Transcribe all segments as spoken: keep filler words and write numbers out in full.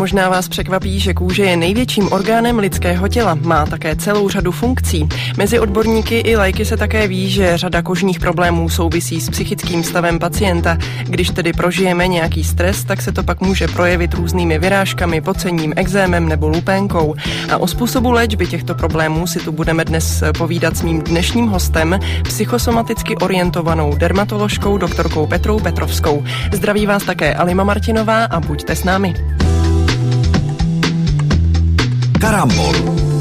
Možná vás překvapí, že kůže je největším orgánem lidského těla. Má také celou řadu funkcí. Mezi odborníky i laiky se také ví, že řada kožních problémů souvisí s psychickým stavem pacienta. Když tedy prožijeme nějaký stres, tak se to pak může projevit různými vyrážkami, pocením, ekzémem nebo lupénkou. A o způsobu léčby těchto problémů si tu budeme dnes povídat s mým dnešním hostem, psychosomaticky orientovanou dermatoložkou doktorkou Petrou Petrovskou. Zdraví vás také Alima Martinová a buďte s námi. Karambol.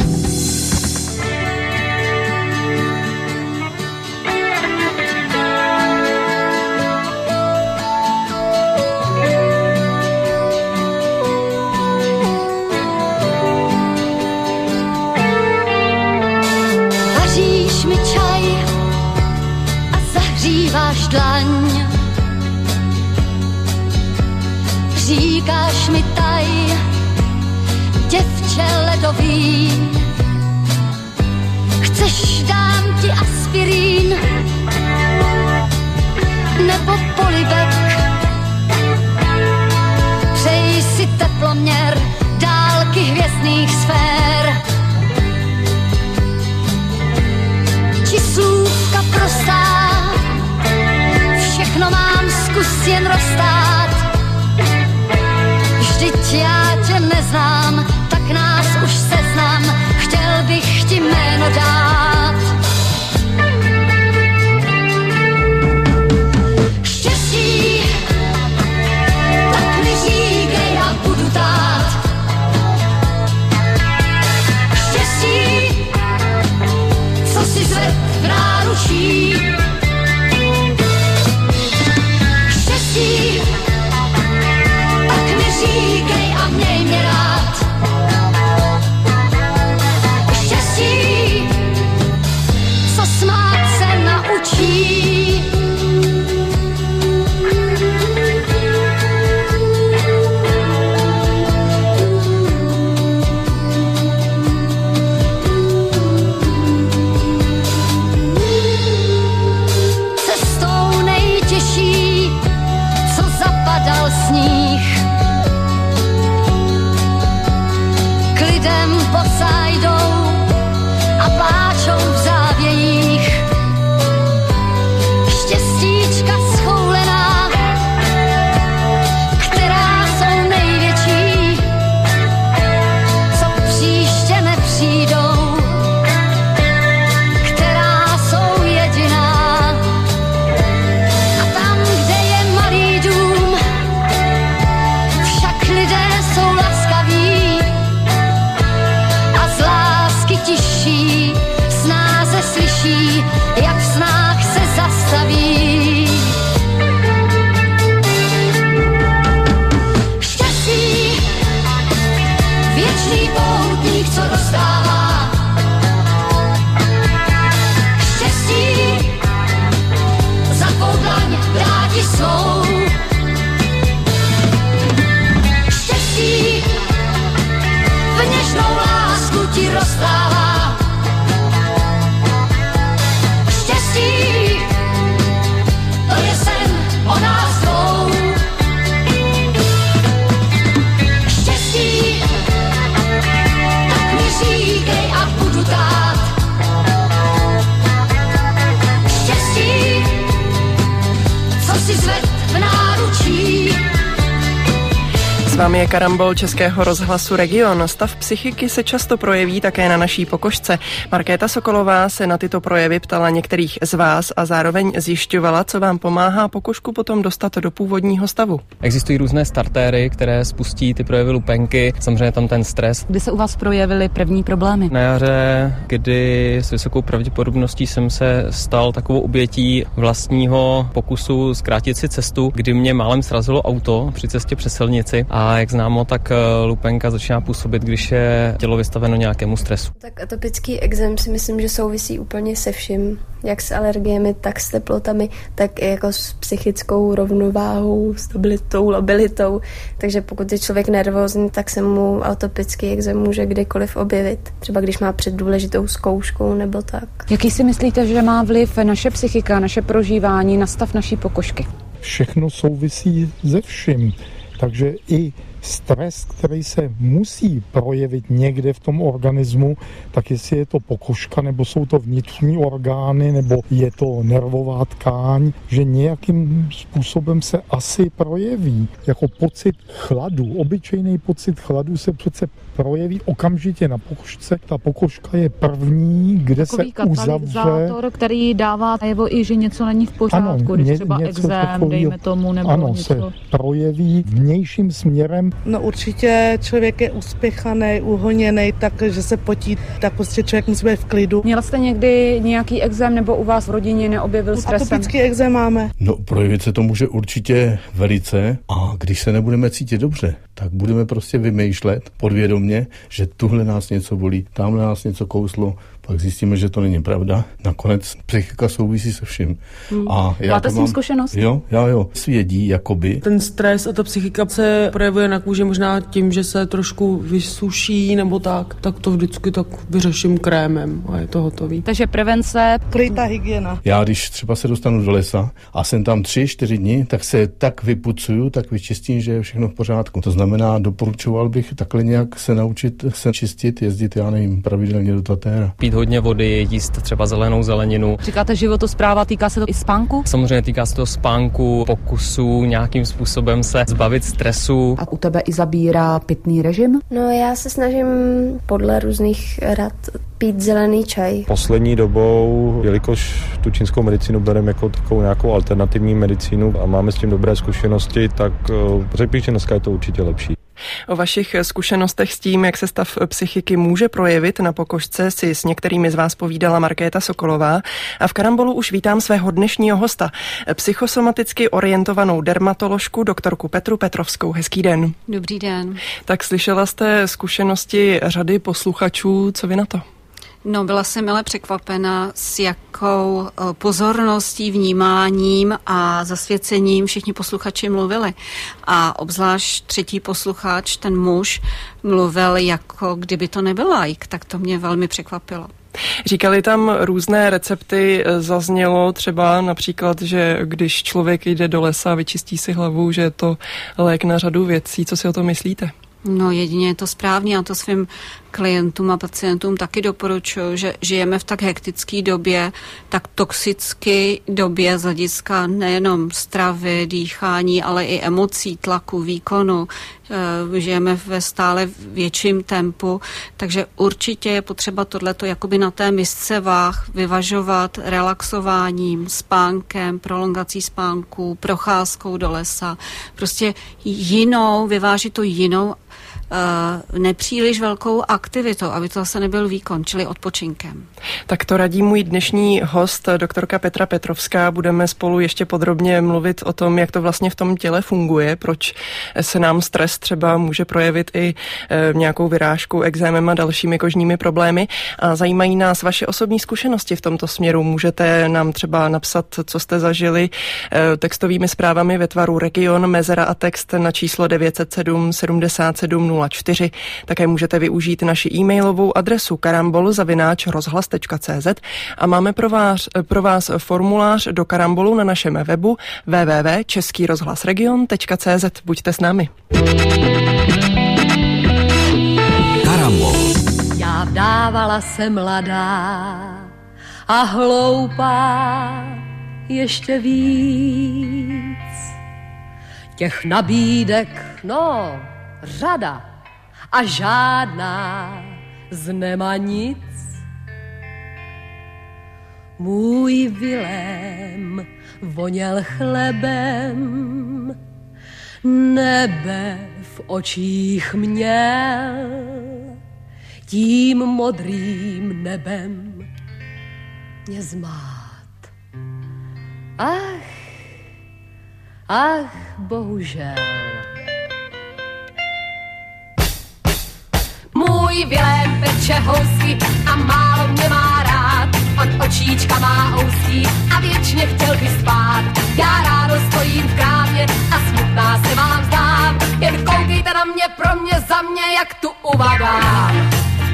Vaříš mi čaj a zahříváš dlaň. Říkáš mi taj, děvče ledový. Chceš, dám ti aspirín nebo polibek. Přeji si teploměr dálky hvězdných sfér. Číslůvka prostá, všechno mám, zkus jen roztát. Vždyť já tě neznám, tak nás už seznam, chtěl bych ti jméno dát. Štěstí, tak mi říkej a budu tát. Štěstí, co si zved v náručí. Štěstí, říkej a měj mě rád. Štěstí, co smát se naučí. Cestou nejtěžší, co zapadal sníh. Lidem posajdou a pláčou v závějích. Štěstíčka schoulená, která jsou největší, co příště nepřijdou, která jsou jediná. A tam, kde je malý dům, však lidé jsou laskaví. Tiší, snáze slyší, jak v snách se zastaví. Štěstí, věčný poutník, co dostává. Štěstí, za tvou dlaň dráti svou. Štěstí, v něžnou lásku ti rozstává. Štěstí, to je sen o nás dvou. Štěstí, tak mi říkej a budu tát. Štěstí, co si zved v náručí. S vámi je Karambol Českého rozhlasu Region. Stav psychiky se často projeví také na naší pokožce. Markéta Sokolová se na tyto projevy ptala některých z vás a zároveň zjišťovala, co vám pomáhá pokožku potom dostat do původního stavu. Existují různé startéry, které spustí ty projevy lupenky, samozřejmě tam ten stres. Kdy se u vás projevily první problémy? Na jaře, kdy s vysokou pravděpodobností jsem se stal takovou obětí vlastního pokusu zkrátit si cestu, kdy mě málem srazilo auto při cestě přes silnici. A jak známo, tak lupenka začíná působit, když je tělo vystaveno nějakému stresu. Tak atopický ekzém si myslím, že souvisí úplně se vším, jak s alergiemi, tak s teplotami, tak i jako s psychickou rovnováhou, stabilitou, labilitou. Takže pokud je člověk nervózní, tak se mu atopický ekzém může kdykoliv objevit. Třeba když má před důležitou zkouškou nebo tak. Jaký si myslíte, že má vliv naše psychika, naše prožívání na stav naší pokožky? Všechno souvisí se vším. Takže i stres, který se musí projevit někde v tom organismu, tak jestli je to pokožka, nebo jsou to vnitřní orgány, nebo je to nervová tkáň, že nějakým způsobem se asi projeví. Jako pocit chladu, obyčejný pocit chladu se přece projeví okamžitě na pokožce. Ta pokožka je první, kde takový se uzavře. Který dává najevo i, že něco není v pořádku, ano, když ně, třeba exém, dejme tomu, nebo ano, něco. se projeví vnějším směrem. No určitě člověk je uspěchaný, uhoněný, takže se potí, tak prostě člověk musí být v klidu. Měla jste někdy nějaký exém nebo u vás v rodině neobjevil stresem? Atopický exém máme. No projevit se to může určitě velice a když se nebudeme cítit dobře, tak budeme prostě vymýšlet podvědomě, že tuhle nás něco bolí, tamhle nás něco kouslo, pak zjistíme, že to není pravda. Nakonec psychika souvisí se vším. Hmm. A já Máte s tím mám zkušenost? Jo, já jo. Svědí, jakoby. Ten stres a ta psychika se projevuje na kůži možná tím, že se trošku vysuší nebo tak, tak to vždycky tak vyřeším krémem a je to hotový. Takže prevence, klidná hygiena. Já když třeba se dostanu do lesa a jsem tam tři, čtyři dny, tak se tak vypucuju, tak vyčistím, že je všechno v pořádku. To znamená, doporučoval bych takhle nějak se naučit se čistit, jezdit, já nevím, pravidelně do Tatéra. Pít hodně vody, jíst třeba zelenou zeleninu. Říkáte životospráva, týká se to i spánku? Samozřejmě týká se to spánku, pokusu, nějakým způsobem se zbavit stresu. A u tebe i zabírá pitný režim? No já se snažím podle různých rad pít zelený čaj. Poslední dobou, jelikož tu čínskou medicínu bereme jako takovou nějakou alternativní medicínu a máme s tím dobré zkušenosti, tak řekl bych, že dneska je to určitě lepší. O vašich zkušenostech s tím, jak se stav psychiky může projevit na pokožce, si s některými z vás povídala Markéta Sokolová a v Karambolu už vítám svého dnešního hosta, psychosomaticky orientovanou dermatoložku doktorku Petru Petrovskou. Hezký den. Dobrý den. Tak slyšela jste zkušenosti řady posluchačů, co vy na to? No, byla jsem milé překvapena, s jakou pozorností, vnímáním a zasvěcením všichni posluchači mluvili. A obzvlášť třetí posluchač, ten muž, mluvil jako kdyby to nebyl laik, tak to mě velmi překvapilo. Říkali tam různé recepty, zaznělo třeba například, že když člověk jde do lesa a vyčistí si hlavu, že je to lék na řadu věcí. Co si o tom myslíte? No jedině je to správně, a to svým klientům a pacientům taky doporučuji, že žijeme v tak hektické době, tak toxické době z hlediska nejenom stravy, dýchání, ale i emocí, tlaku, výkonu. Žijeme ve stále větším tempu, takže určitě je potřeba tohleto jakoby na té misce váh vyvažovat relaxováním, spánkem, prolongací spánku, procházkou do lesa. Prostě jinou, vyvážit to jinou Uh, nepříliš velkou aktivitou, aby to zase nebyl výkon, čili odpočinkem. Tak to radí můj dnešní host, doktorka Petra Petrovská. Budeme spolu ještě podrobně mluvit o tom, jak to vlastně v tom těle funguje, proč se nám stres třeba může projevit i e, nějakou vyrážkou, ekzémem a dalšími kožními problémy. A zajímají nás vaše osobní zkušenosti v tomto směru. Můžete nám třeba napsat, co jste zažili e, textovými zprávami ve tvaru region, mezera a text na číslo devět set sedm sedmdesát sedm nula čtyři. Také můžete využít naši e-mailovou adresu karambol zavináč rozhlas tečka cé zet a máme pro vás, pro vás formulář do Karambolu na našem webu w w w tečka český rozhlas region tečka cé zet. Buďte s námi. Karambol. Já vdávala se mladá a hloupá ještě víc. Těch nabídek, no, řada a žádná z nema nic. Můj Vilém voněl chlebem, nebe v očích měl, tím modrým nebem mě zmát. Ach, ach, bohužel. Můj Vilém peče housky a málo mě má rád. On očíčka má ouský a věčně chtěl by spát. Já ráno stojím v krámě a smutná se vám zdám. Jen koukejte na mě, pro mě, za mě, jak tu uvadám.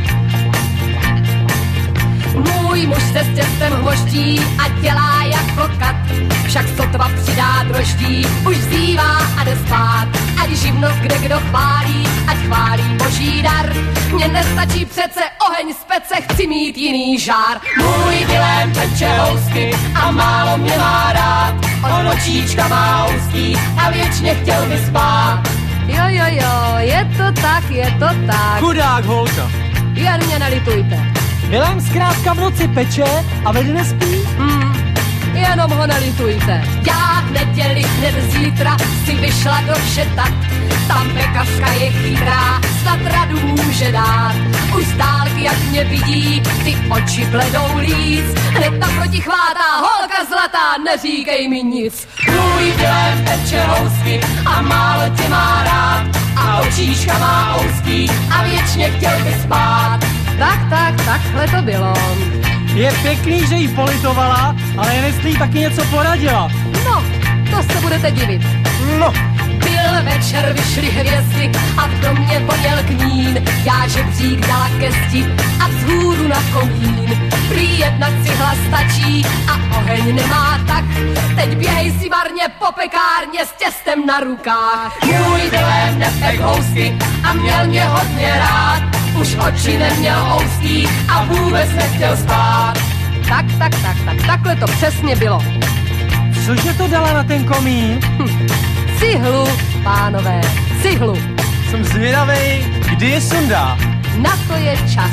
Můj muž se s těstem hmoští a dělá jak klokat. Však sotva přidá droždí, už vzývá a jde spát. A ať živnost kde kdo chválí, ať chválí boží dar. Mně nestačí přece oheň z pece, chci mít jiný žár. Můj Vilém peče housky a málo mě má rád. On očíčka má úzký a věčně chtěl by spát. Jo, jo, jo, je to tak, je to tak. Chudák holka. Jen mě nelitujte. Vilém zkrátka v noci peče a vede nespí? Hmm, jenom ho nelitujte. Já v neděli hned zítra si vyšla do šetat. Tam pekařka je chytrá, snad radu může dát. Už z dálky, jak mě vidí, ty oči bledou líc. Hned tam proti chvátá, holka zlatá, neříkej mi nic. Můj Vilém peče housky a málo tě má rád. A očíška má úzký a věčně chtěl by spát. Tak, tak, takhle to bylo. Je pěkný, že jí politovala, ale jestli jí taky něco poradila. No, to se budete divit. No. Byl večer, vyšly hvězdy a v domě voněl knín. Já žebřík dala ke zdi a vzhůru na komín. Prý jedna cihla stačí a oheň nemá tak. Teď běhej si marně po pekárně s těstem na rukách. Můj Vilém nepek housky a měl mě hodně rád. Už oči neměl ouský a vůbec nechtěl spát. Tak, tak, tak, tak, takhle to přesně bylo. Cože to dala na ten komín? Hm. Cihlu, pánové, cihlu. Jsem zvědavej, kdy je sundá. Na to je čas.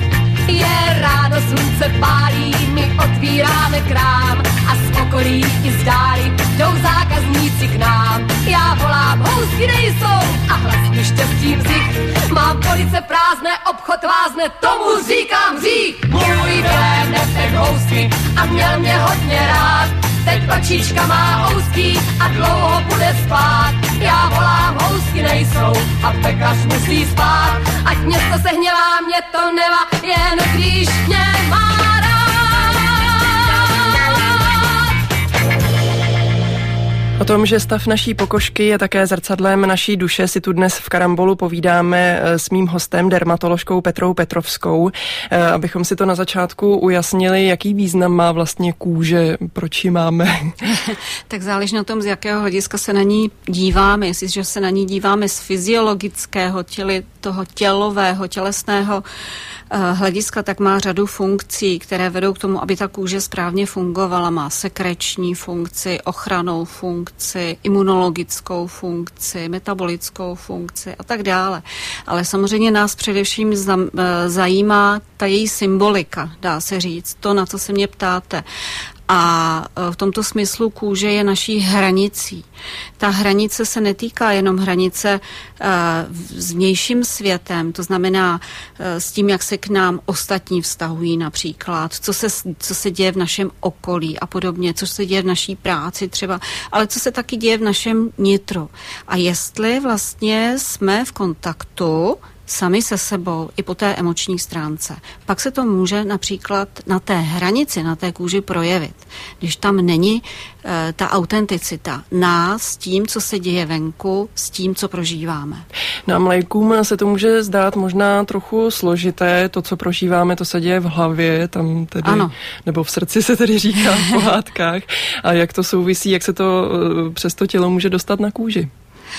Je ráno, slunce pálí, my otvíráme krám a z okolí i z dály jdou zákazníci k nám. Já volám, housky nejsou a hlas mi štěstím vzych. Mám police prázdné, obchod vázne, tomu říkám hřích. Můj Vilém nepek housky a měl mě hodně rád. Teď očička má úzký a dlouho bude spát. Já volám, housky nejsou a pekař musí spát. Ať město se hněvá, mě to nevá, jen když mě má rád. O tom, že stav naší pokožky je také zrcadlem naší duše, si tu dnes v Karambolu povídáme s mým hostem, dermatoložkou Petrou Petrovskou, abychom si to na začátku ujasnili, jaký význam má vlastně kůže, proč ji máme. Tak záleží na tom, z jakého hlediska se na ní díváme. Jestliže se na ní díváme z fyziologického, těli, toho tělového, tělesného hlediska, tak má řadu funkcí, které vedou k tomu, aby ta kůže správně fungovala. Má sekreční funkci, ochrannou funkci, imunologickou funkci, metabolickou funkci a tak dále. Ale samozřejmě nás především zajímá ta její symbolika, dá se říct, to, na co se mě ptáte. A v tomto smyslu kůže je naší hranicí. Ta hranice se netýká jenom hranice uh, s vnějším světem, to znamená uh, s tím, jak se k nám ostatní vztahují například, co se, co se děje v našem okolí a podobně, co se děje v naší práci třeba, ale co se taky děje v našem nitru. A jestli vlastně jsme v kontaktu sami se sebou i po té emoční stránce. Pak se to může například na té hranici, na té kůži projevit. Když tam není e, ta autenticita nás s tím, co se děje venku, s tím, co prožíváme. Nám lajkům se to může zdát možná trochu složité, to, co prožíváme, to se děje v hlavě, tam tedy, ano. Nebo v srdci se tedy říká v pohádkách. A jak to souvisí, jak se to e, přes to tělo může dostat na kůži?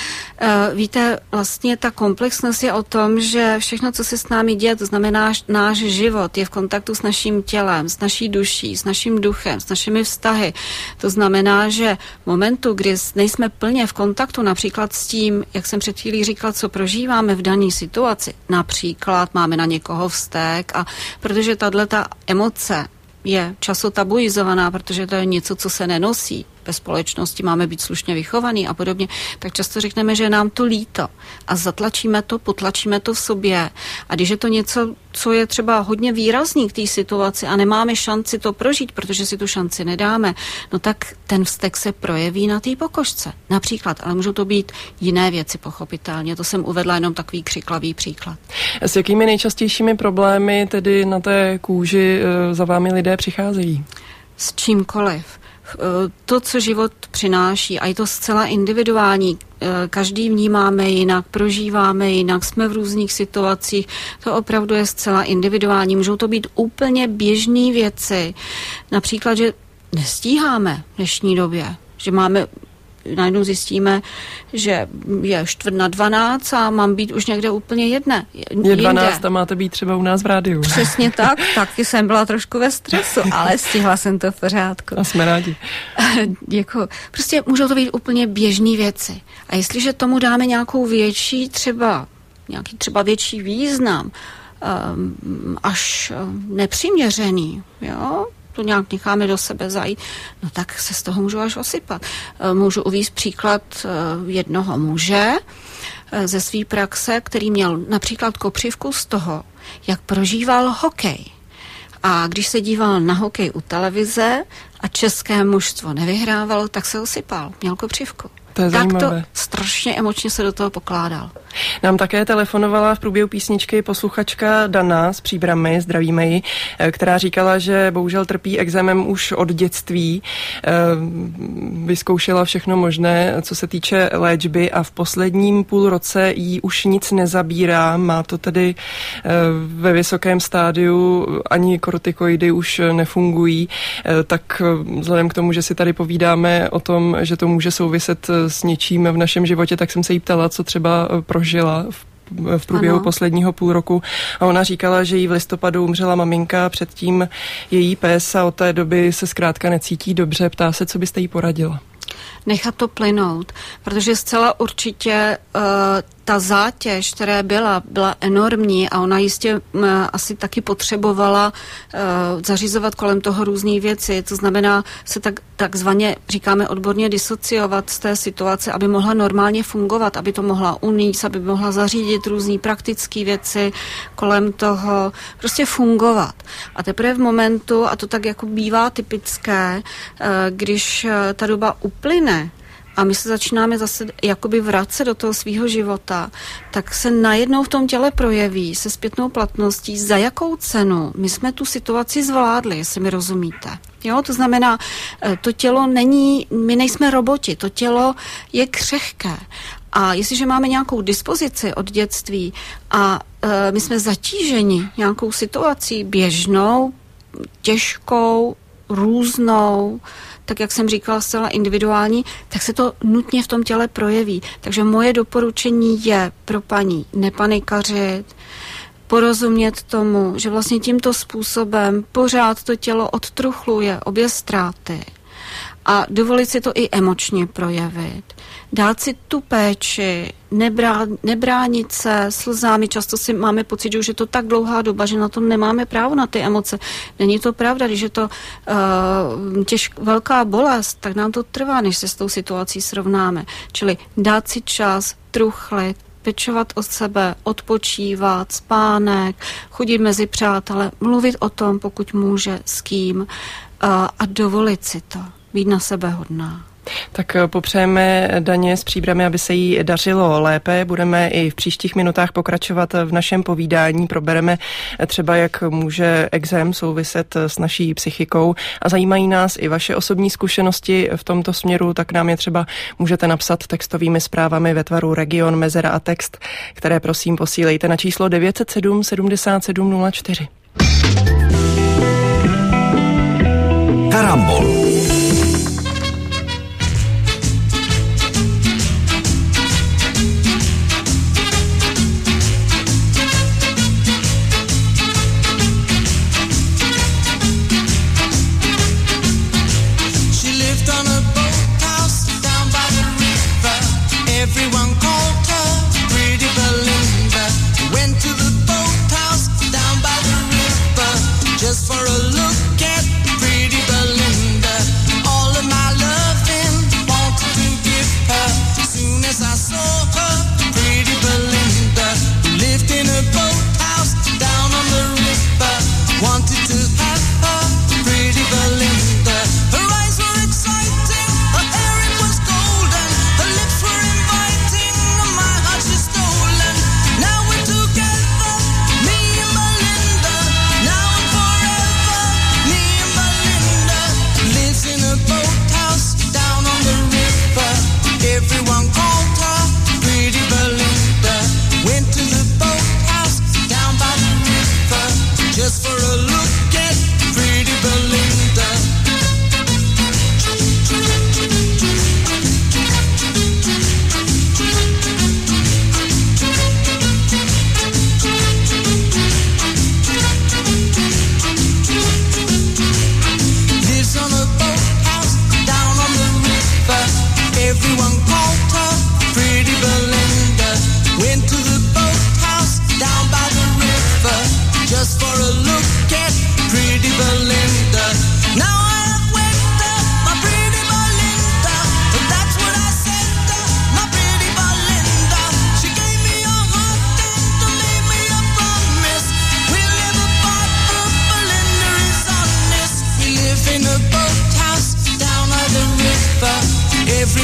Víte, vlastně ta komplexnost je o tom, že všechno, co se s námi děje, to znamená náš život, je v kontaktu s naším tělem, s naší duší, s naším duchem, s našimi vztahy. To znamená, že v momentu, kdy nejsme plně v kontaktu například s tím, jak jsem před chvílí říkala, co prožíváme v dané situaci, například máme na někoho vztek a protože tato emoce je často tabuizovaná, protože to je něco, co se nenosí. Ve společnosti máme být slušně vychovaný a podobně, tak často řekneme, že je nám to líto a zatlačíme to, potlačíme to v sobě. A když je to něco, co je třeba hodně výrazný k té situaci a nemáme šanci to prožít, protože si tu šanci nedáme, no tak ten vztek se projeví na té pokožce. Například, ale můžou to být jiné věci pochopitelně. To jsem uvedla jenom takový křiklavý příklad. S jakými nejčastějšími problémy tedy na té kůži za vámi lidé přicházejí? S čímkoliv. To, co život přináší, a je to zcela individuální, každý vnímáme jinak, prožíváme jinak, jsme v různých situacích, to opravdu je zcela individuální. Můžou to být úplně běžné věci, například, že nestíháme v dnešní době, že máme najednou zjistíme, že je čtvrt na dvanáct a mám být už někde úplně jedné. Je dvanáct a máte být třeba u nás v rádiu. Přesně tak, taky jsem byla trošku ve stresu, ale stihla jsem to v pořádku. A jsme rádi. Děkuji. Prostě můžou to být úplně běžné věci. A jestliže tomu dáme nějakou větší třeba, nějaký třeba větší význam, až nepřiměřený, jo, to nějak necháme do sebe zajít, no tak se z toho můžu až osypat. Můžu uvést příklad jednoho muže ze své praxe, který měl například kopřivku z toho, jak prožíval hokej. A když se díval na hokej u televize a české mužstvo nevyhrávalo, tak se osypal, měl kopřivku. To je tak zajímavé. to strašně emočně se do toho pokládal. Nám také telefonovala v průběhu písničky posluchačka Dana z Příbrami, zdravíme ji, která říkala, že bohužel trpí ekzémem už od dětství. Vyzkoušela všechno možné, co se týče léčby a v posledním půl roce jí už nic nezabírá. Má to tedy ve vysokém stádiu, ani kortikoidy už nefungují. Tak vzhledem k tomu, že si tady povídáme o tom, že to může souviset s něčím v našem životě, tak jsem se jí ptala, co třeba prožila v, v průběhu ano. posledního půl roku. A ona říkala, že jí v listopadu umřela maminka, předtím její pes a od té doby se zkrátka necítí dobře. Ptá se, co byste jí poradila? Nechat to plynout, protože zcela určitě uh, ta zátěž, která byla, byla enormní a ona jistě uh, asi taky potřebovala uh, zařizovat kolem toho různé věci, to znamená se tak, takzvaně, říkáme odborně, disociovat z té situace, aby mohla normálně fungovat, aby to mohla unést, aby mohla zařídit různé praktické věci kolem toho, prostě fungovat. A teprve v momentu, a to tak jako bývá typické, uh, když uh, ta doba uplyne, a my se začínáme zase jakoby vracet do toho svýho života, tak se najednou v tom těle projeví se zpětnou platností, za jakou cenu my jsme tu situaci zvládli, jestli mi rozumíte. Jo, to znamená, to tělo není, my nejsme roboti, to tělo je křehké. A jestliže máme nějakou dispozici od dětství a e, my jsme zatíženi nějakou situací běžnou, těžkou, různou, tak jak jsem říkala, zcela individuální, tak se to nutně v tom těle projeví. Takže moje doporučení je pro paní nepanikařit, porozumět tomu, že vlastně tímto způsobem pořád to tělo odtruchluje obě ztráty a dovolit si to i emočně projevit. Dát si tu péči, nebrá, nebránit se slzami, často si máme pocit, že už je to tak dlouhá doba, že na to nemáme právo na ty emoce. Není to pravda, když je to uh, těž, velká bolest, tak nám to trvá, než se s tou situací srovnáme. Čili dát si čas, truchlit, pečovat o sebe, odpočívat, spánek, chodit mezi přátele, mluvit o tom, pokud může, s kým uh, a dovolit si to, být na sebe hodná. Tak popřejeme Daně s Příbrami, aby se jí dařilo lépe. Budeme i v příštích minutách pokračovat v našem povídání. Probereme třeba, jak může ekzém souviset s naší psychikou a zajímají nás i vaše osobní zkušenosti v tomto směru, tak nám je třeba můžete napsat textovými zprávami ve tvaru region, mezera a text, které prosím posílejte na číslo devět set sedm sedmdesát sedm nula čtyři. Karambol. Her eyes were exciting, her hair it was golden, her lips were inviting.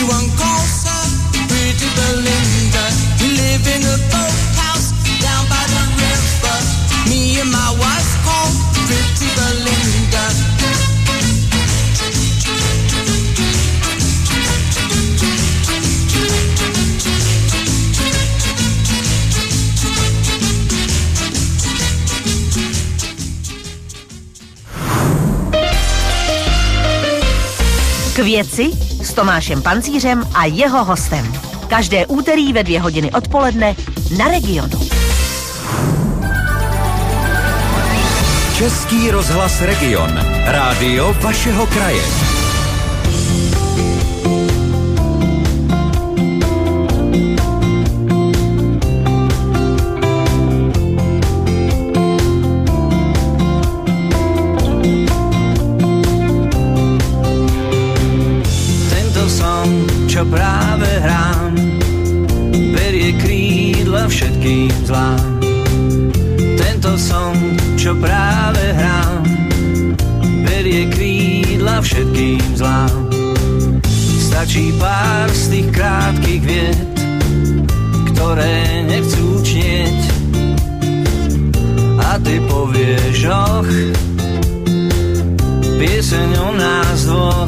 one calls her Pretty Belinda. We live in a boathouse down by the river. Me and my wife called Pretty Belinda. K věci s Tomášem Pancířem a jeho hostem. Každé úterý ve dvě hodiny odpoledne na Regionu. Český rozhlas Region. Rádio vašeho kraje. Čo práve hrám, berie krídla všetkým zlám. Tento song, čo práve hrám, berie krídla všetkým zlám. Stačí pár z tých krátkych viet, ktoré nechcú čnieť. A ty povieš, och, pieseň o nás dvoch.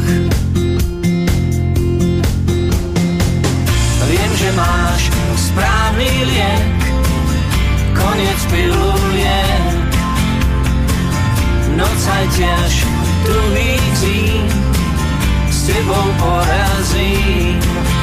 Viem, že máš správny liek, koniec piluliek. Noc aj tiež druhý zím, s tebou porazím.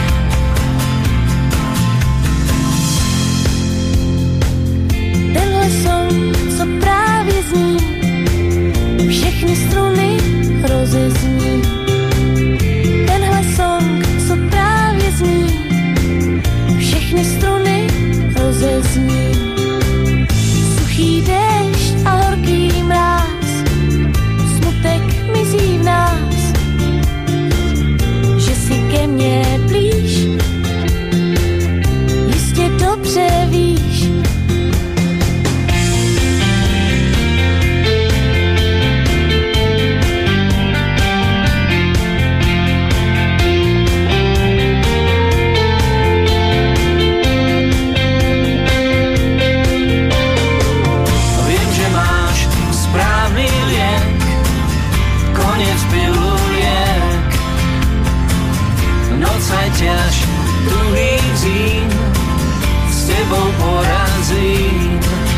Tenhle song, co právě zní, všechny struny rozezní. Tenhle song, co právě zní, všechny struny rozezní. Suchý déšť a horký mráz, smutek mizí v nás. Že si ke mně blíž, jistě dobře víš. Ťaž druhý zím, s tebou porazím.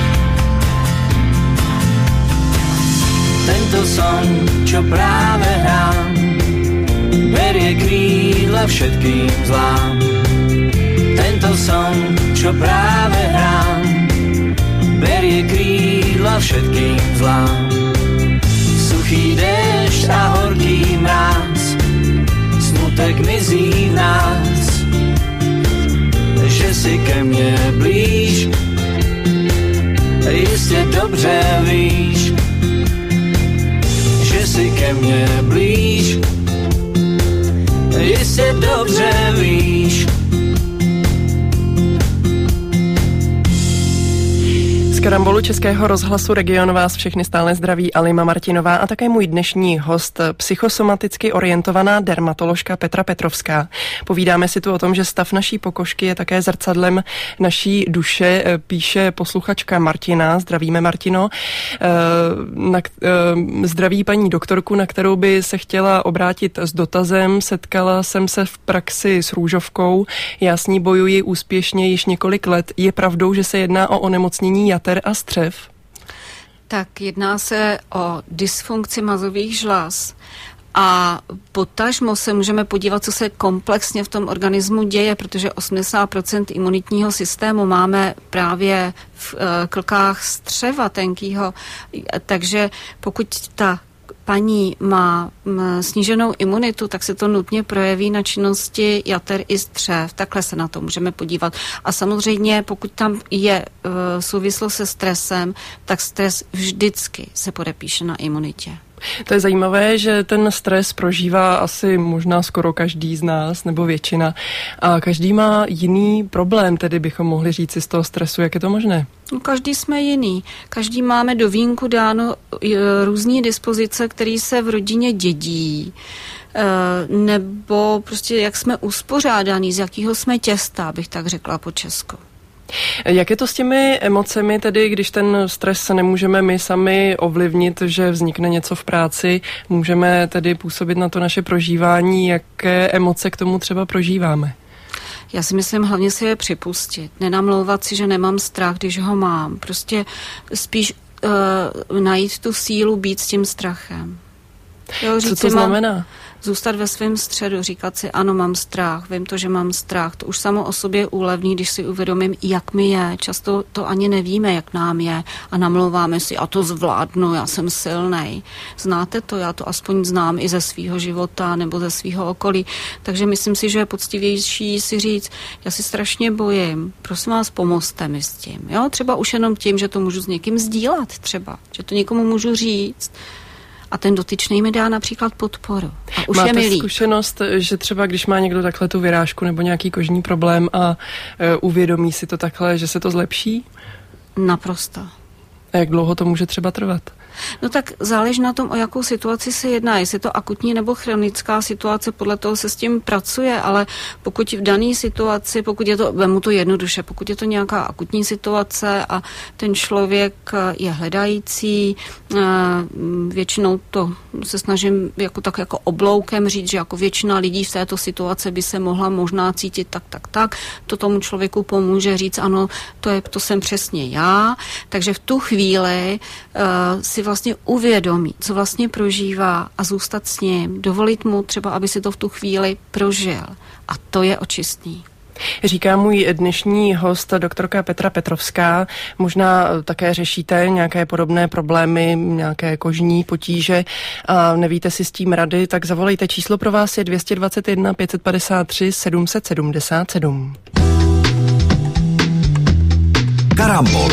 Tento song, čo práve hrám, berie krídla všetkým zlám. Tento song, čo práve hrám, berie krídla všetkým zlám. Suchý déšť a horký mráz, smutek mizí v nás, že si ke mne blíž, jistě dobře víš, že si ke mne blíž, jistě dobře víš. Karambolu Českého rozhlasu Region vás všechny stále zdraví Alima Martinová a také můj dnešní host, psychosomaticky orientovaná dermatoložka Petra Petrovská. Povídáme si tu o tom, že stav naší pokožky je také zrcadlem naší duše, píše posluchačka Martina. Zdravíme, Martino. Na, zdraví paní doktorku, na kterou by se chtěla obrátit s dotazem. Setkala jsem se v praxi s růžovkou. Já s ní bojuji úspěšně již několik let. Je pravdou, že se jedná o onemocnění jater a střev? Tak jedná se o dysfunkci mazových žláz. A potažmo se můžeme podívat, co se komplexně v tom organismu děje, protože osmdesát procent imunitního systému máme právě v klkách střeva tenkýho. Takže pokud ta paní má sníženou imunitu, tak se to nutně projeví na činnosti jater i střev. Takhle se na to můžeme podívat. A samozřejmě, pokud tam je souvislost se stresem, tak stres vždycky se podepíše na imunitě. To je zajímavé, že ten stres prožívá asi možná skoro každý z nás, nebo většina. A každý má jiný problém, tedy bychom mohli říci z toho stresu. Jak je to možné? No, každý jsme jiný. Každý máme do vínku dáno různé dispozice, které se v rodině dědí. Nebo prostě jak jsme uspořádaný, z jakého jsme těsta, bych tak řekla po česku. Jak je to s těmi emocemi, tedy když ten stres se nemůžeme my sami ovlivnit, že vznikne něco v práci, můžeme tedy působit na to naše prožívání, jaké emoce k tomu třeba prožíváme? Já si myslím hlavně si je připustit, nenamlouvat si, že nemám strach, když ho mám. Prostě spíš uh, najít tu sílu být s tím strachem. Jo, Co to znamená? Mám, zůstat ve svém středu, říkat si, ano, mám strach, vím to, že mám strach. To už samo o sobě je úlevný, když si uvědomím, jak mi je. Často to ani nevíme, jak nám je a namlouváme si, a to zvládnu, já jsem silnej. Znáte to? Já to aspoň znám i ze svýho života nebo ze svýho okolí. Takže myslím si, že je poctivější si říct, já si strašně bojím, prosím vás, pomozte mi s tím. Jo? Třeba už jenom tím, že to můžu s někým sdílet třeba, že to někomu můžu říct. A ten dotyčný mi dá například podporu. A už Máte je milý. zkušenost, že třeba když má někdo takhle tu vyrážku nebo nějaký kožní problém a uh, uvědomí si to takhle, že se to zlepší? Naprosto. A jak dlouho to může třeba trvat? No tak záleží na tom, o jakou situaci se jedná. Jestli je to akutní nebo chronická situace, podle toho se s tím pracuje, ale pokud v dané situaci, pokud je to, vemu to jednoduše, pokud je to nějaká akutní situace a ten člověk je hledající, většinou to se snažím jako tak jako obloukem říct, že jako většina lidí v této situaci by se mohla možná cítit tak, tak, tak. To tomu člověku pomůže říct, ano, to, je, to jsem přesně já. Takže v tu chvíli uh, si vlastně uvědomí, co vlastně prožívá a zůstat s ním, dovolit mu třeba, aby si to v tu chvíli prožil. A to je očistný. Říká můj dnešní host, doktorka Petra Petrovská. Možná také řešíte nějaké podobné problémy, nějaké kožní potíže a nevíte si s tím rady, tak zavolejte. Číslo pro vás je dvě stě dvacet jedna pět set padesát tři sedm set sedmdesát sedm. Karambol.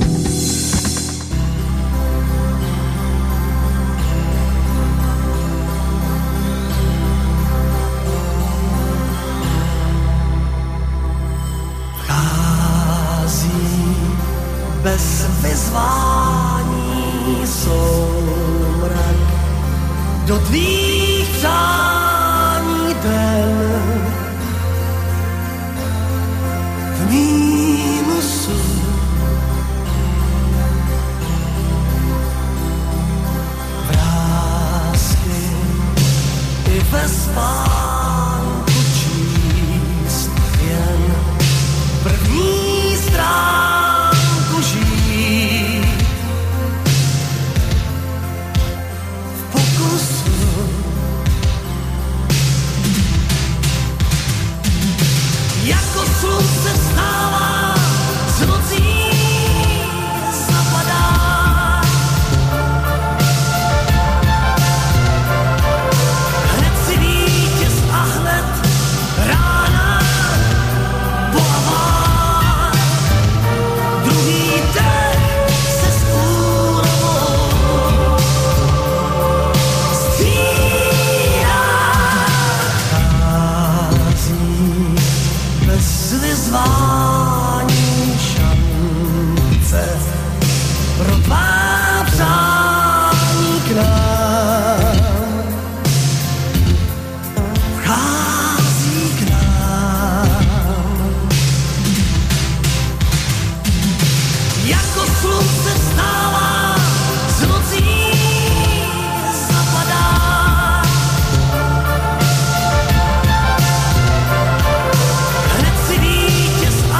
Bez vyzvání soumrak do tvých přání den v mínusu vrásky i ve spánku číst jen první stránku jako slunce vstává, z nocí zapadá. Hned si vítěz a hned rána bolavá. Druhý dech se s úrovou střídá. Bez vyzvání šance pro tvá přání k nám vchází k nám. Jako slunce vstává, z nocí zapadá. Hned si vítěz a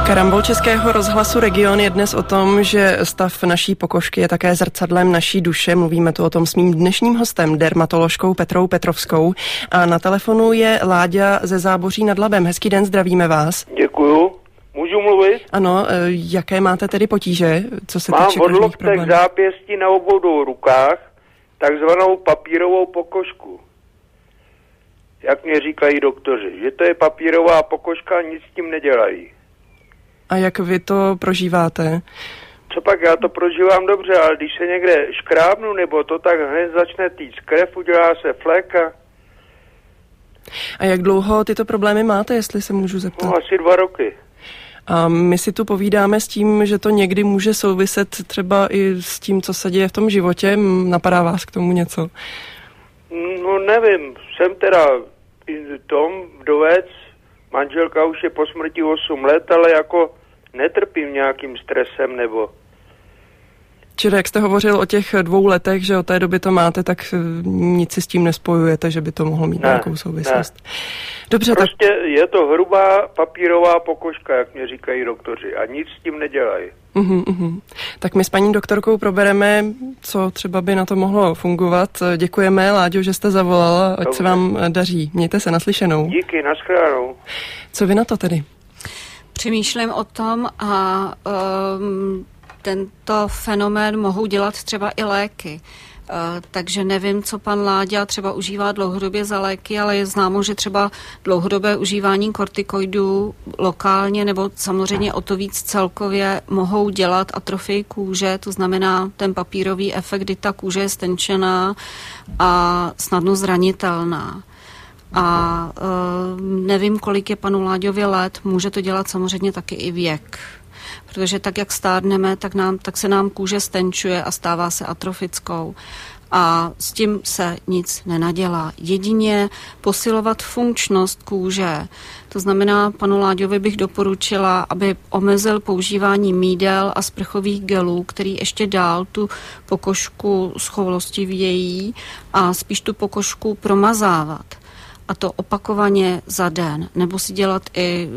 Karambol Českého rozhlasu Region je dnes o tom, že stav naší pokožky je také zrcadlem naší duše. Mluvíme tu o tom s mým dnešním hostem, dermatoložkou Petrou Petrovskou. A na telefonu je Láďa ze Záboří nad Labem. Hezký den, zdravíme vás. Děkuju. Můžu mluvit? Ano, jaké máte tedy potíže, co se týče kožních problémů? Mám odlobtek zápěstí na obou dvou rukách, takzvanou papírovou pokožku. Jak mě říkají doktoři, že to je papírová pokožka a nic s tím nedělají. A jak vy to prožíváte? Co pak, já to prožívám dobře, ale když se někde škrábnu nebo to, tak hned začne týct krev, udělá se fleka. A jak dlouho tyto problémy máte, jestli se můžu zeptat? No, asi dva roky. A my si tu povídáme s tím, že to někdy může souviset třeba i s tím, co se děje v tom životě. Napadá vás k tomu něco? No nevím, jsem teda Tom, vdovec, manželka už je po smrti osm let, ale jako netrpím nějakým stresem nebo... Čili jak jste hovořil o těch dvou letech, že od té doby to máte, tak nic si s tím nespojujete, že by to mohlo mít ne, nějakou souvislost. Ne. Dobře, prostě tak... je to hrubá papírová pokožka, jak mě říkají doktoři, a nic s tím nedělají. Uhum, uhum. Tak my s paní doktorkou probereme, co třeba by na to mohlo fungovat. Děkujeme, Láďo, že jste zavolala, ať Dobře. se vám daří. Mějte se, naslyšenou. Díky, nashledanou. Co vy na to tedy? Přemýšlím o tom a um, tento fenomén mohou dělat třeba i léky. Uh, takže nevím, co pan Láďa třeba užívá dlouhodobě za léky, ale je známo, že třeba dlouhodobé užívání kortikoidů lokálně nebo samozřejmě o to víc celkově mohou dělat atrofii kůže, to znamená ten papírový efekt, kdy ta kůže je stenčená a snadno zranitelná. A uh, nevím, kolik je panu Láďovi let, může to dělat samozřejmě taky i věk. Protože tak, jak stárneme, tak, nám, tak se nám kůže stenčuje a stává se atrofickou. A s tím se nic nenadělá. Jedině posilovat funkčnost kůže. To znamená, panu Láďovi bych doporučila, aby omezil používání mýdel a sprchových gelů, který ještě dál tu pokožku schoulostivějí a spíš tu pokožku promazávat. A to opakovaně za den, nebo si dělat i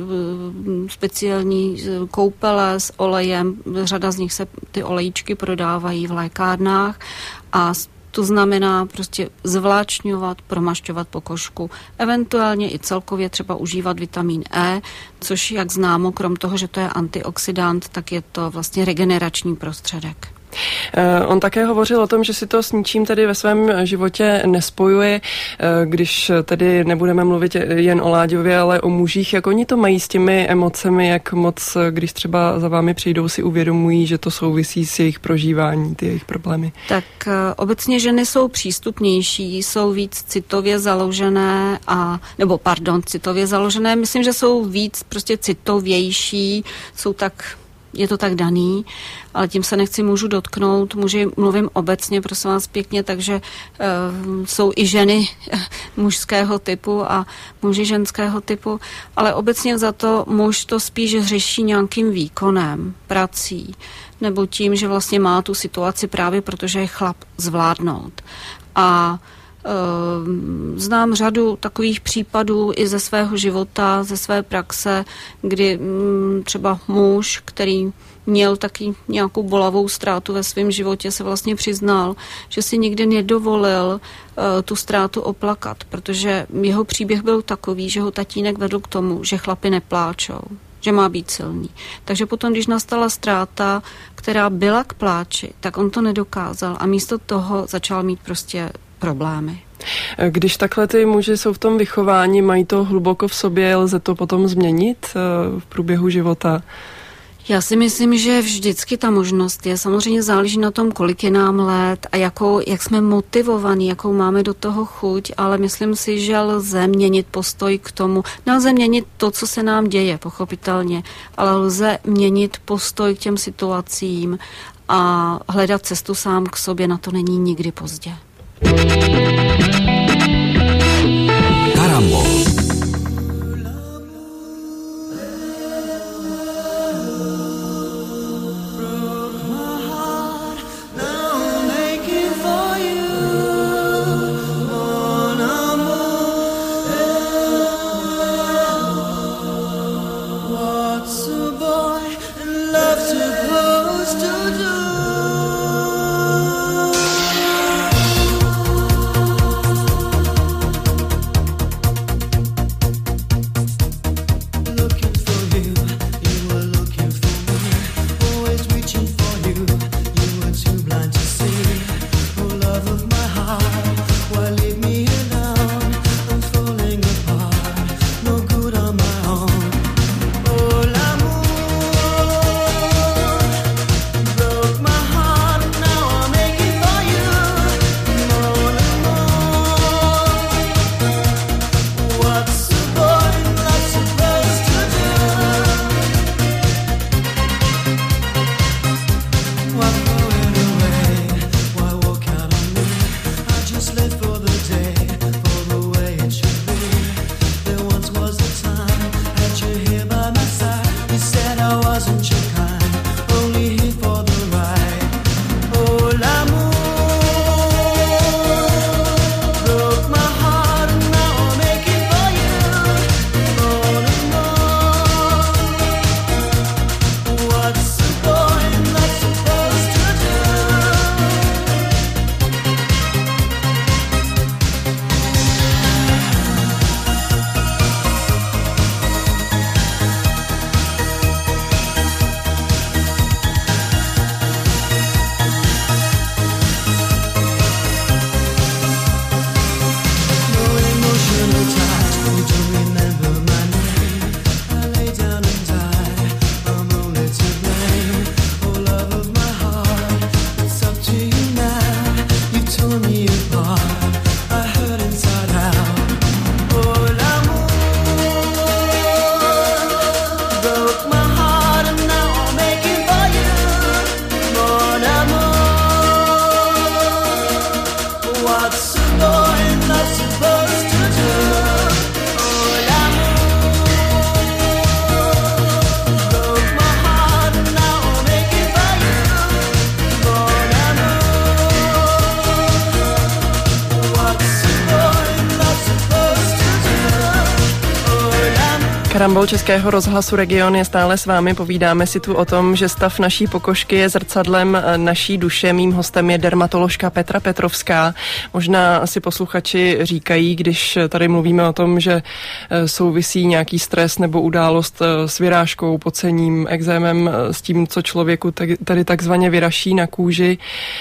speciální koupele s olejem. Řada z nich se ty olejíčky prodávají v lékárnách a to znamená prostě zvláčňovat, promašťovat pokožku. Eventuálně i celkově třeba užívat vitamin E, což jak známo, krom toho, že to je antioxidant, tak je to vlastně regenerační prostředek. On také hovořil o tom, že si to s ničím tedy ve svém životě nespojuje, když tedy nebudeme mluvit jen o Láďově, ale o mužích, jak oni to mají s těmi emocemi, jak moc, když třeba za vámi přijdou, si uvědomují, že to souvisí s jejich prožívání, ty jejich problémy. Tak obecně ženy jsou přístupnější, jsou víc citově založené a, nebo pardon, citově založené, myslím, že jsou víc prostě citovější, jsou tak... Je to tak daný, ale tím se nechci mužů dotknout. Muži mluvím obecně, prosím vás pěkně, takže uh, jsou i ženy mužského typu a muži ženského typu, ale obecně za to muž to spíš řeší nějakým výkonem, prací, nebo tím, že vlastně má tu situaci právě protože je chlap zvládnout. A znám řadu takových případů i ze svého života, ze své praxe, kdy třeba muž, který měl taky nějakou bolavou ztrátu ve svém životě, se vlastně přiznal, že si nikdy nedovolil uh, tu ztrátu oplakat, protože jeho příběh byl takový, že ho tatínek vedl k tomu, že chlapi nepláčou, že má být silný. Takže potom, když nastala ztráta, která byla k pláči, tak on to nedokázal a místo toho začal mít prostě problémy. Když takhle ty muži jsou v tom vychování, mají to hluboko v sobě, lze to potom změnit v průběhu života? Já si myslím, že vždycky ta možnost je. Samozřejmě záleží na tom, kolik je nám let a jakou, jak jsme motivovaní, jakou máme do toho chuť, ale myslím si, že lze měnit postoj k tomu. Nelze měnit to, co se nám děje, pochopitelně, ale lze měnit postoj k těm situacím a hledat cestu sám k sobě, na to není nikdy pozdě. Karambol. What's about Karambol Českého rozhlasu Region je stále s vámi. Povídáme si tu o tom, že stav naší pokožky je zrcadlem naší duše. Mým hostem je dermatoložka Petra Petrovská. Možná si posluchači říkají, když tady mluvíme o tom, že souvisí nějaký stres nebo událost s vyrážkou, pocením, ekzémem, s tím, co člověku tady takzvaně vyraší na kůži.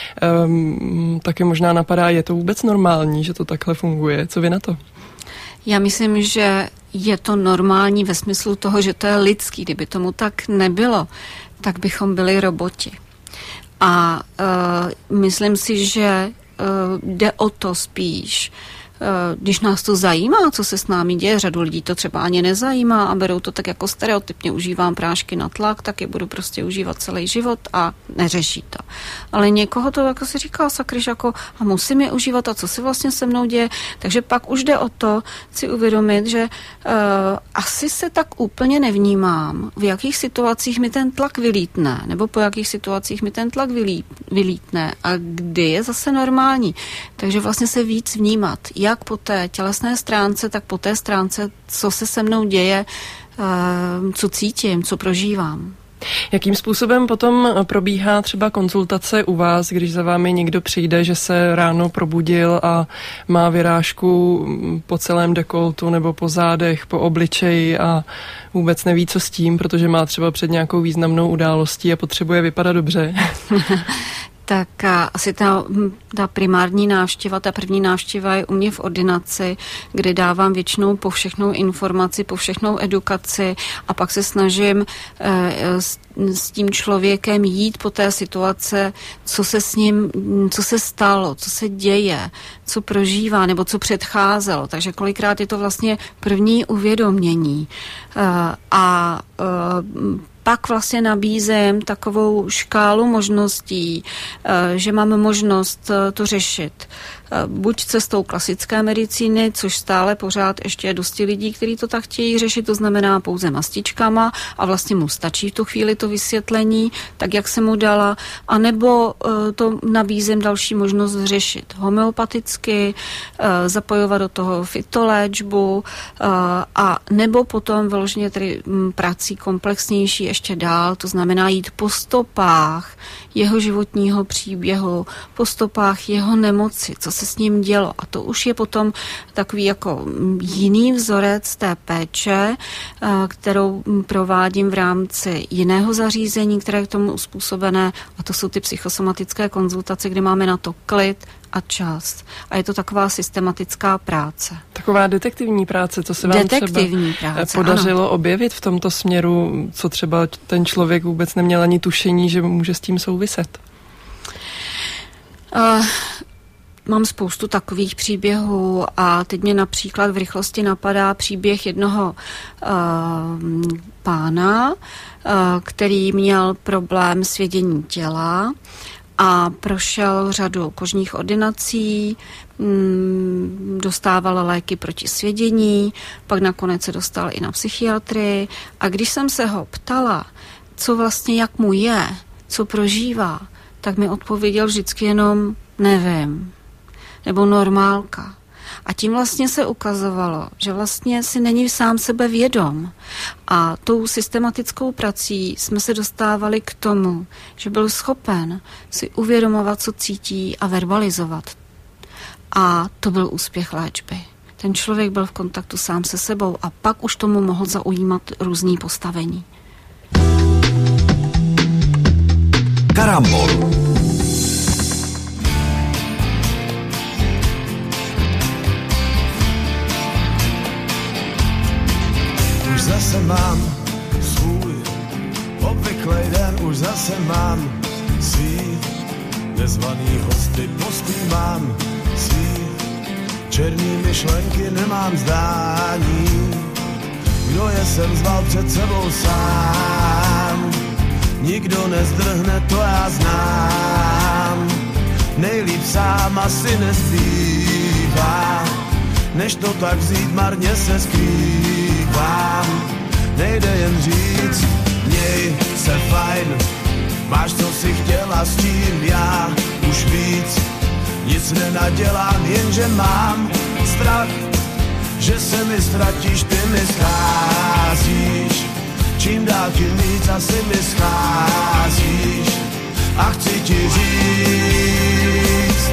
Um, taky možná napadá, je to vůbec normální, že to takhle funguje? Co vy na to? Já myslím, že je to normální ve smyslu toho, že to je lidský. Kdyby tomu tak nebylo, tak bychom byli roboti. A uh, myslím si, že uh, jde o to spíš, když nás to zajímá, co se s námi děje, řadu lidí to třeba ani nezajímá a berou to tak jako stereotypně, užívám prášky na tlak, tak je budu prostě užívat celý život a neřeší to. Ale někoho to jako si říká, sakryž, jako a musím je užívat a co se vlastně se mnou děje, takže pak už jde o to si uvědomit, že uh, asi se tak úplně nevnímám, v jakých situacích mi ten tlak vylítne, nebo po jakých situacích mi ten tlak vylí, vylítne a kdy je zase normální. Takže vlastně se víc vnímat, jak po té tělesné stránce, tak po té stránce, co se se mnou děje, co cítím, co prožívám. Jakým způsobem potom probíhá třeba konzultace u vás, když za vámi někdo přijde, že se ráno probudil a má vyrážku po celém dekoltu nebo po zádech, po obličeji a vůbec neví, co s tím, protože má třeba před nějakou významnou událostí a potřebuje vypadat dobře? Tak a asi ta, ta primární návštěva, ta první návštěva je u mě v ordinaci, kde dávám většinou po všechnou informaci, po všechnou edukaci a pak se snažím eh, s, s tím člověkem jít po té situace, co se s ním, co se stalo, co se děje, co prožívá nebo co předcházelo. Takže kolikrát je to vlastně první uvědomění. Eh, a eh, pak vlastně nabízím takovou škálu možností, že máme možnost to řešit. Buď cestou klasické medicíny, což stále pořád ještě je dosti lidí, kteří to tak chtějí řešit, to znamená pouze mastičkama a vlastně mu stačí v tu chvíli to vysvětlení, tak jak se mu dala, anebo to nabízím další možnost řešit homeopaticky, zapojovat do toho fitoléčbu a nebo potom vyloženě tedy prací komplexnější ještě dál, to znamená jít po stopách jeho životního příběhu, po stopách jeho nemoci, co se s ním dělo. A to už je potom takový jako jiný vzorec té péče, kterou provádím v rámci jiného zařízení, které je k tomu uspůsobené, a to jsou ty psychosomatické konzultace, kde máme na to klid a čas. A je to taková systematická práce. Taková detektivní práce, co se vám detektivní třeba práce, podařilo ano. objevit v tomto směru, co třeba ten člověk vůbec neměl ani tušení, že může s tím souviset? Uh, Mám spoustu takových příběhů a teď mě například v rychlosti napadá příběh jednoho uh, pána, uh, který měl problém s věděním těla a prošel řadu kožních ordinací, mm, dostával léky proti svědění, pak nakonec se dostal i na psychiatrii a když jsem se ho ptala, co vlastně, jak mu je, co prožívá, tak mi odpověděl vždycky jenom nevím, nebo normálka. A tím vlastně se ukazovalo, že vlastně si není sám sebe vědom. A tou systematickou prací jsme se dostávali k tomu, že byl schopen si uvědomovat, co cítí a verbalizovat. A to byl úspěch léčby. Ten člověk byl v kontaktu sám se sebou a pak už tomu mohl zaujímat různý postavení. Karambol. Už zase mám svůj obvyklej den, už zase mám svý nezvaný hosty, pospívám svý černý myšlenky, nemám zdání, kdo je sem zval před sebou sám. Nikdo nezdrhne, to já znám, nejlíp sám asi nezbývá, než to tak vzít, marně se skrývám. Nejde jen říct, měj se fajn, máš co si chtěla, s tím já už víc nic nenadělám, jenže mám strach, že se mi ztratíš, ty mi scházíš. si mi scházíš a chci ti říct,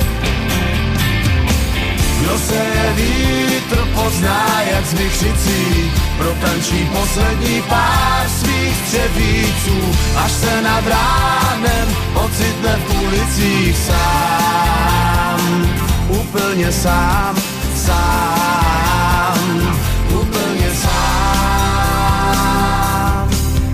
kdo se je vítr pozná, jak z vychřicí protančí poslední pár svých střevíců, až se nad ránem ocitne v ulicích sám, úplně sám, sám, úplně sám.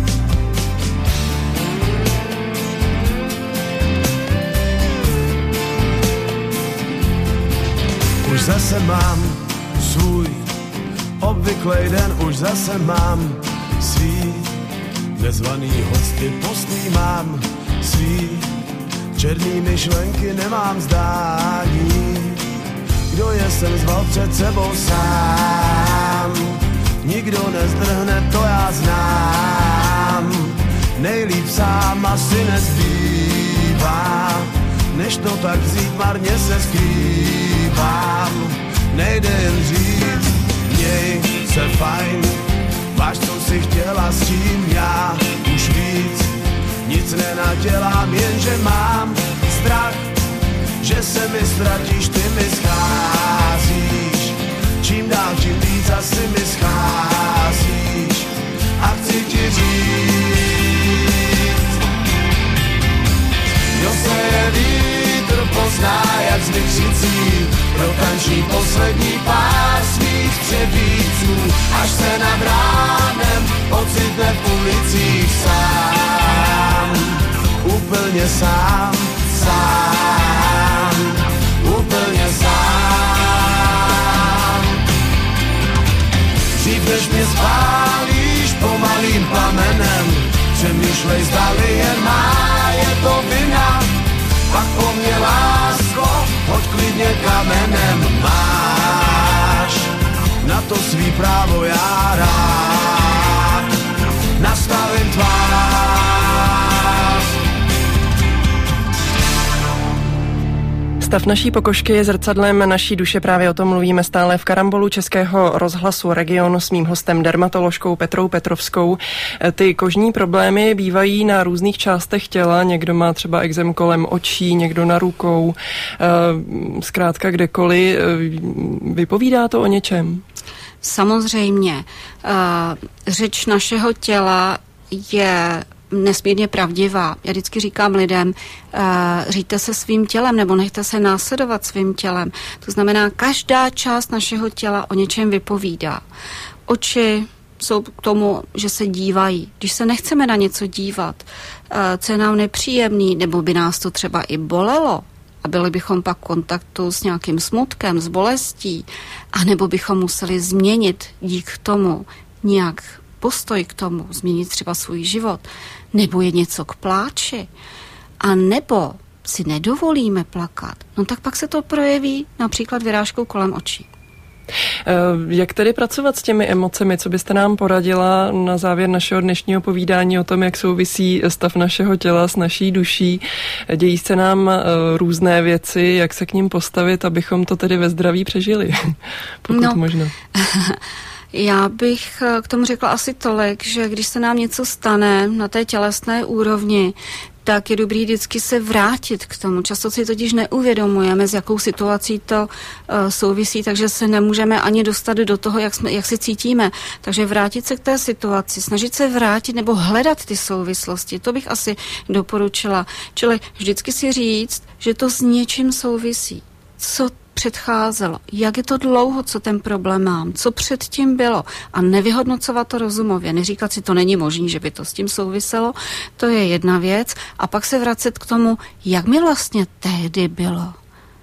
Už zase mám svůj obvyklej den, už zase mám svý nezvaný hosty, posty mám svý černý myšlenky, nemám zdání. Kdo je jsem zval před sebou sám, nikdo nezdrhne, to já znám. Nejlíp sám asi nezbývá, než to tak vzít, marně se skrývám. Nejde jen říct, měj se fajn, máš co si chtěla, s čím já už víc nic nenadělám, jenže mám strach, že se mi ztratíš, ty mi scházíš, čím dál tím víc asi mi scházíš a chci ti říct, kdo se je vítr pozná, jak z vychřicí protančí poslední pár svých střevíců, až se nad ránem ocitne v ulicích sám, úplně sám, sám, úplně sám. Dřív než mě spálíš pomalým plamenem, přemýšlej, zdali jen má je to vina, pak po mně lásko, hoď klidně kamenem, máš na to svý právo, já rád nastavím tvář. Stav naší pokožky je zrcadlem naší duše, právě o tom mluvíme stále v Karambolu Českého rozhlasu Region s mým hostem dermatoložkou Petrou Petrovskou. Ty kožní problémy bývají na různých částech těla, někdo má třeba ekzém kolem očí, někdo na rukou, zkrátka kdekoliv. Vypovídá to o něčem? Samozřejmě. Řeč našeho těla je nesmírně pravdivá. Já vždycky říkám lidem, uh, říďte se svým tělem nebo nechte se následovat svým tělem. To znamená, každá část našeho těla o něčem vypovídá. Oči jsou k tomu, že se dívají. Když se nechceme na něco dívat, uh, co je nám nepříjemný, nebo by nás to třeba i bolelo, a byli bychom pak v kontaktu s nějakým smutkem, s bolestí, anebo bychom museli změnit dík tomu nějak postoj k tomu, změnit třeba svůj život, nebo je něco k pláči, a nebo si nedovolíme plakat, no tak pak se to projeví například vyrážkou kolem očí. Jak tedy pracovat s těmi emocemi? Co byste nám poradila na závěr našeho dnešního povídání o tom, jak souvisí stav našeho těla s naší duší? Dějí se nám různé věci, jak se k nim postavit, abychom to tedy ve zdraví přežili, pokud no. možno. Já bych k tomu řekla asi tolik, že když se nám něco stane na té tělesné úrovni, tak je dobrý vždycky se vrátit k tomu. Často si totiž neuvědomujeme, s jakou situací to uh, souvisí, takže se nemůžeme ani dostat do toho, jak, jsme, jak si cítíme. Takže vrátit se k té situaci, snažit se vrátit nebo hledat ty souvislosti, to bych asi doporučila. Čili vždycky si říct, že to s něčím souvisí. Co předcházelo, jak je to dlouho, co ten problém mám, co předtím bylo, a nevyhodnocovat to rozumově, neříkat si, to není možné, že by to s tím souviselo, to je jedna věc, a pak se vracet k tomu, jak mi vlastně tehdy bylo.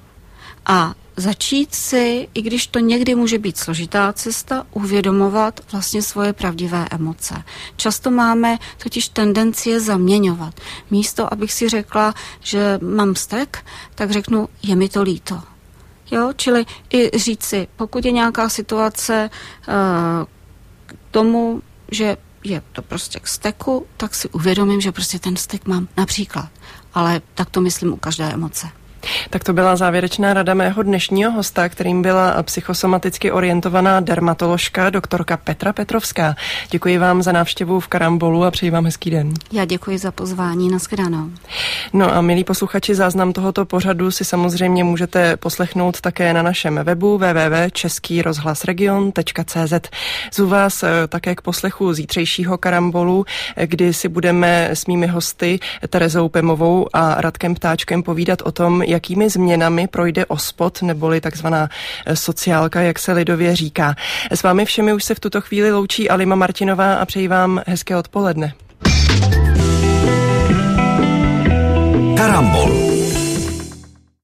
A začít si, i když to někdy může být složitá cesta, uvědomovat vlastně svoje pravdivé emoce. Často máme totiž tendenci je zaměňovat. Místo, abych si řekla, že mám vztek, tak řeknu, je mi to líto. Jo, čili i říct si, pokud je nějaká situace uh, k tomu, že je to prostě k vzteku, tak si uvědomím, že prostě ten vztek mám například. Ale tak to myslím u každé emoce. Tak to byla závěrečná rada mého dnešního hosta, kterým byla psychosomaticky orientovaná dermatoložka doktorka Petra Petrovská. Děkuji vám za návštěvu v Karambolu a přeji vám hezký den. Já děkuji za pozvání, nashledanou. No a milí posluchači, záznam tohoto pořadu si samozřejmě můžete poslechnout také na našem webu w w w tečka český rozhlas region tečka c z. Zvu vás také k poslechu zítřejšího Karambolu, kdy si budeme s mými hosty Terezou Pemovou a Radkem Ptáčkem povídat o tom, jakými změnami projde OSPOD, neboli takzvaná sociálka, jak se lidově říká. S vámi všemi už se v tuto chvíli loučí Alima Martinová a přeji vám hezké odpoledne. Karambol.